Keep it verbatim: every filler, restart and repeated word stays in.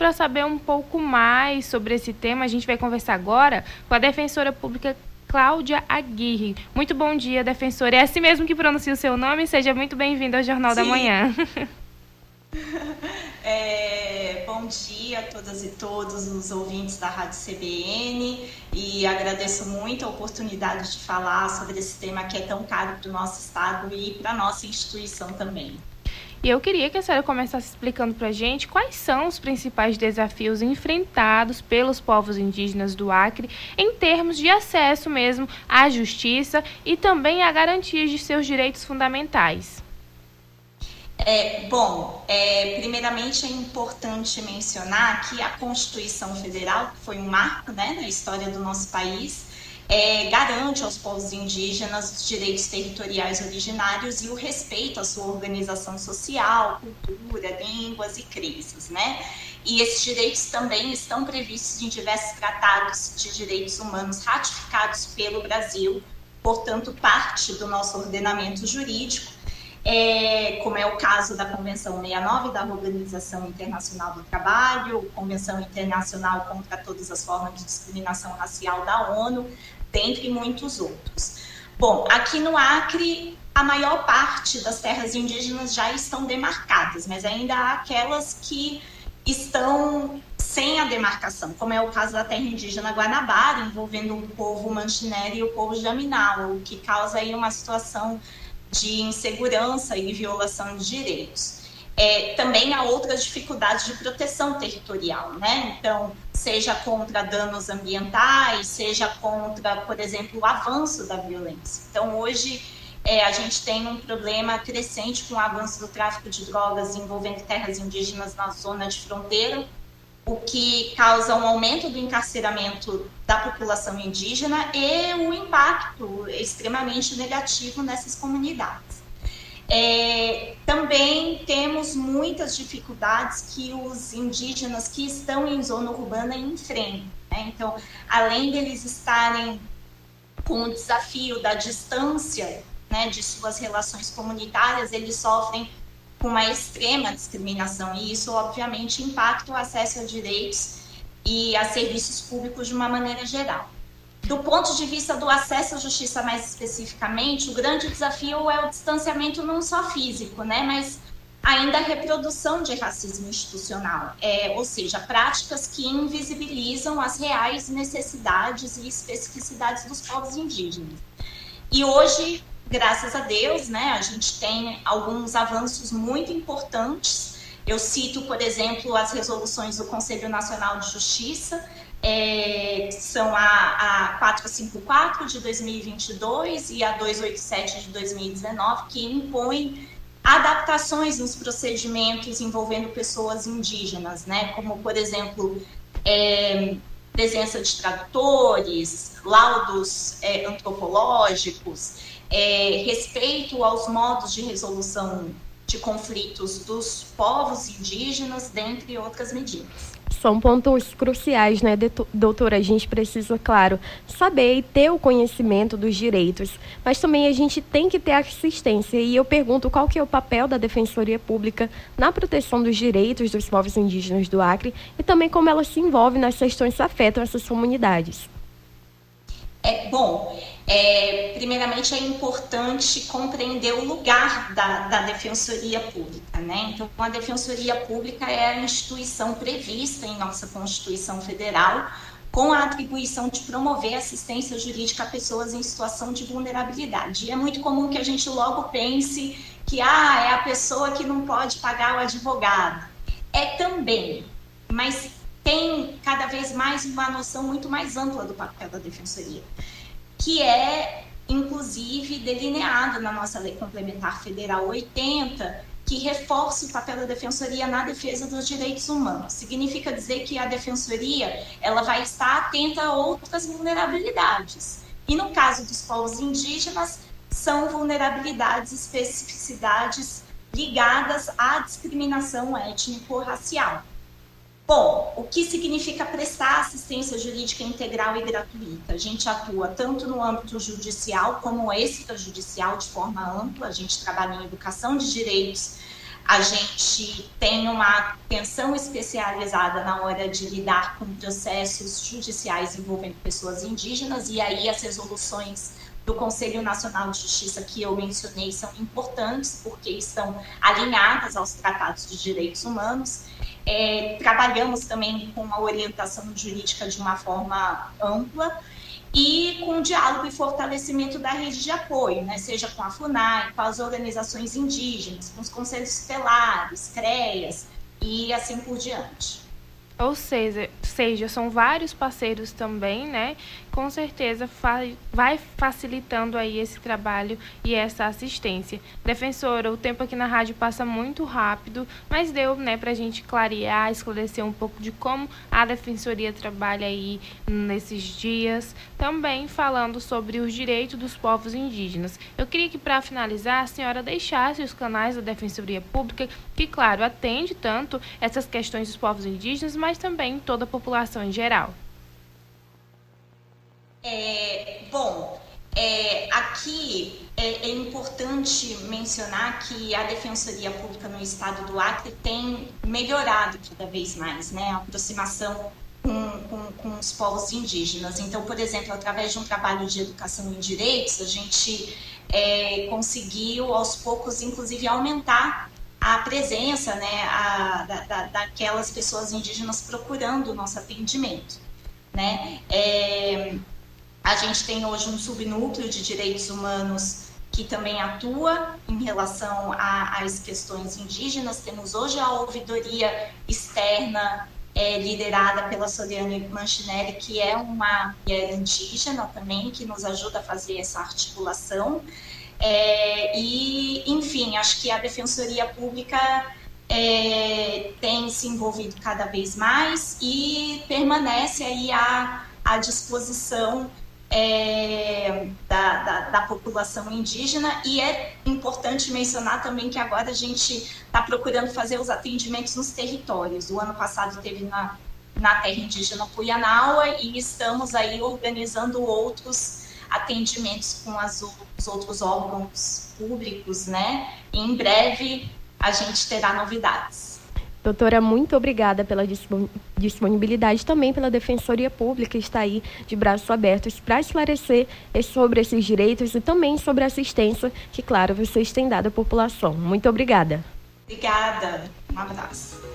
Para saber um pouco mais sobre esse tema, a gente vai conversar agora com a defensora pública Cláudia Aguirre. Muito bom dia, defensora. É assim mesmo que pronuncia o seu nome? Seja muito bem-vinda ao Jornal Sim. da Manhã. É, bom dia a todas e todos os ouvintes da Rádio C B N e agradeço muito a oportunidade de falar sobre esse tema que é tão caro para o nosso estado e para a nossa instituição também. E eu queria que a senhora começasse explicando para a gente quais são os principais desafios enfrentados pelos povos indígenas do Acre em termos de acesso mesmo à justiça e também à garantia de seus direitos fundamentais. É, bom, é, primeiramente é importante mencionar que a Constituição Federal, que foi um marco, né, na história do nosso país, é, garante aos povos indígenas os direitos territoriais originários e o respeito à sua organização social, cultura, línguas e crenças, né? E esses direitos também estão previstos em diversos tratados de direitos humanos ratificados pelo Brasil, portanto, parte do nosso ordenamento jurídico. É, como é o caso da Convenção sessenta e nove da Organização Internacional do Trabalho, Convenção Internacional contra todas as formas de discriminação racial da ONU, dentre muitos outros. Bom, aqui no Acre, a maior parte das terras indígenas já estão demarcadas, mas ainda há aquelas que estão sem a demarcação, como é o caso da terra indígena Guanabara, envolvendo o povo Manchinera e o povo Jaminau, o que causa aí uma situação de insegurança e violação de direitos. É, também há outras dificuldades de proteção territorial, né? Então, seja contra danos ambientais, seja contra, por exemplo, o avanço da violência. Então, hoje, é, a gente tem um problema crescente com o avanço do tráfico de drogas envolvendo terras indígenas na zona de fronteira, o que causa um aumento do encarceramento da população indígena e o impacto extremamente negativo nessas comunidades. É, também temos muitas dificuldades que os indígenas que estão em zona urbana enfrentam, né? Então, além deles estarem com o desafio da distância, né, de suas relações comunitárias, eles sofrem com uma extrema discriminação, e isso, obviamente, impacta o acesso a direitos e a serviços públicos de uma maneira geral. Do ponto de vista do acesso à justiça, mais especificamente, o grande desafio é o distanciamento não só físico, né, mas ainda a reprodução de racismo institucional, é, ou seja, práticas que invisibilizam as reais necessidades e especificidades dos povos indígenas. E hoje, graças a Deus, né, a gente tem alguns avanços muito importantes. Eu cito, por exemplo, as resoluções do Conselho Nacional de Justiça, é, são a, a quatrocentos e cinquenta e quatro de dois mil e vinte e dois e a duzentos e oitenta e sete de dois mil e dezenove, que impõem adaptações nos procedimentos envolvendo pessoas indígenas, né, como, por exemplo, é, presença de tradutores, laudos é, antropológicos, É, respeito aos modos de resolução de conflitos dos povos indígenas, dentre outras medidas. São pontos cruciais, né, doutora? A gente precisa, claro, saber e ter o conhecimento dos direitos, mas também a gente tem que ter assistência. E eu pergunto qual que é o papel da Defensoria Pública na proteção dos direitos dos povos indígenas do Acre e também como ela se envolve nas questões que afetam essas comunidades. É, bom, é, primeiramente é importante compreender o lugar da, da Defensoria Pública, né? Então, a Defensoria Pública é a instituição prevista em nossa Constituição Federal com a atribuição de promover assistência jurídica a pessoas em situação de vulnerabilidade. E é muito comum que a gente logo pense que ah, é a pessoa que não pode pagar o advogado. É também, mas tem cada vez mais uma noção muito mais ampla do papel da Defensoria, que é, inclusive, delineado na nossa Lei Complementar Federal oitenta, que reforça o papel da Defensoria na defesa dos direitos humanos. Significa dizer que a Defensoria ela vai estar atenta a outras vulnerabilidades. E, no caso dos povos indígenas, são vulnerabilidades, especificidades ligadas à discriminação étnico-racial. Bom, o que significa prestar assistência jurídica integral e gratuita? A gente atua tanto no âmbito judicial como extrajudicial de forma ampla. A gente trabalha em educação de direitos A gente tem uma atenção especializada na hora de lidar com processos judiciais envolvendo pessoas indígenas, e aí as resoluções do Conselho Nacional de Justiça que eu mencionei são importantes porque estão alinhadas aos tratados de direitos humanos. É, trabalhamos também com a orientação jurídica de uma forma ampla e com o diálogo e fortalecimento da rede de apoio, né? Seja com a FUNAI, com as organizações indígenas, com os conselhos tutelares, CREAS e assim por diante. Ou seja, seja, são vários parceiros também, né? Com certeza fa- vai facilitando aí esse trabalho e essa assistência. Defensora, o tempo aqui na rádio passa muito rápido, mas deu, né, pra gente clarear, esclarecer um pouco de como a Defensoria trabalha aí nesses dias, também falando sobre os direitos dos povos indígenas. Eu queria que, para finalizar, a senhora deixasse os canais da Defensoria Pública, que, claro, atende tanto essas questões dos povos indígenas, mas também toda a população em geral. É, bom, é, aqui é, é importante mencionar que a Defensoria Pública no Estado do Acre tem melhorado cada vez mais, né, a aproximação com, com, com os povos indígenas. Então, por exemplo, através de um trabalho de educação em direitos, a gente é, conseguiu, aos poucos, inclusive, aumentar a presença, né, a, da, da, daquelas pessoas indígenas procurando o nosso atendimento, né? É, a gente tem hoje um subnúcleo de direitos humanos que também atua em relação a, às questões indígenas. Temos hoje a ouvidoria externa é, liderada pela Soliane Manchinelli, que é uma mulher indígena também, que nos ajuda a fazer essa articulação. É, e, enfim, acho que a Defensoria Pública é, tem se envolvido cada vez mais e permanece aí à, à disposição é, da, da, da população indígena. E é importante mencionar também que agora a gente está procurando fazer os atendimentos nos territórios. O ano passado teve na, na terra indígena Puianaua e estamos aí organizando outros atendimentos com as, os outros órgãos públicos, né? E em breve a gente terá novidades. Doutora, muito obrigada pela disponibilidade, também pela Defensoria Pública, que está aí de braços abertos para esclarecer sobre esses direitos e também sobre a assistência que, claro, vocês têm dado à população. Muito obrigada. Obrigada. Um abraço.